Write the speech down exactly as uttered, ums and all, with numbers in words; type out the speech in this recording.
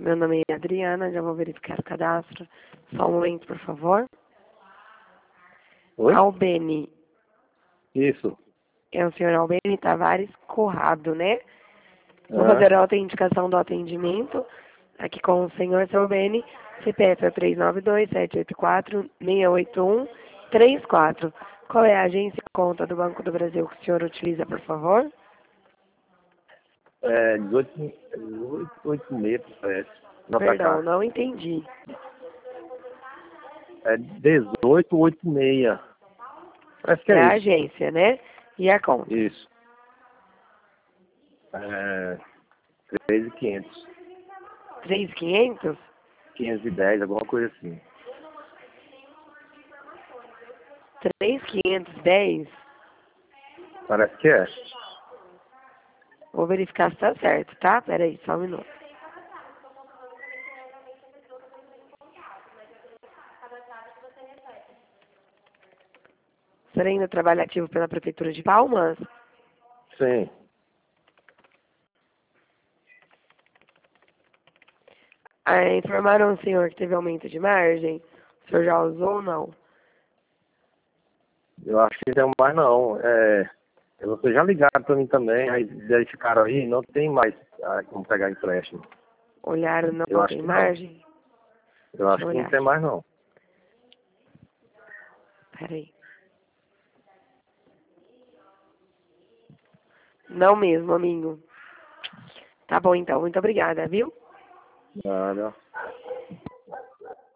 Meu nome é Adriana, já vou verificar o cadastro. Só um momento, por favor. Oi? Albeni. Isso. É o senhor Albeni Tavares Corrado, né? Vou Ah, fazer a autenticação do atendimento. Aqui com o senhor seu Albeni. C P F é três nove dois, sete oito quatro, seis oito um, três quatro. Qual é a agência e conta do Banco do Brasil que o senhor utiliza, por favor? é dezoito, dezoito, oito e meia, parece. Não pra Perdão, cá. não entendi. É dezoito, oito e meia. Parece que É é a isso. agência, né? E a conta? Isso. É três mil e quinhentos. três mil e quinhentos? quinhentos e dez, alguma coisa assim. três mil quinhentos e dez? Parece que é. Vou verificar se tá certo, tá? Pera aí, só um minuto. O senhor ainda trabalha ativo pela Prefeitura de Palmas? Sim. Ah, informaram o senhor que teve aumento de margem? O senhor já usou ou não? Eu acho que não mais não. É, vocês já ligaram pra mim também, aí verificaram aí, não tem mais ah, como pegar empréstimo. Olharam, não Eu acho tem que não. margem? Eu Deixa acho eu que não olhar tem aqui. mais não. Pera aí. Não mesmo, amigo. Tá bom então, muito obrigada, viu? Nada.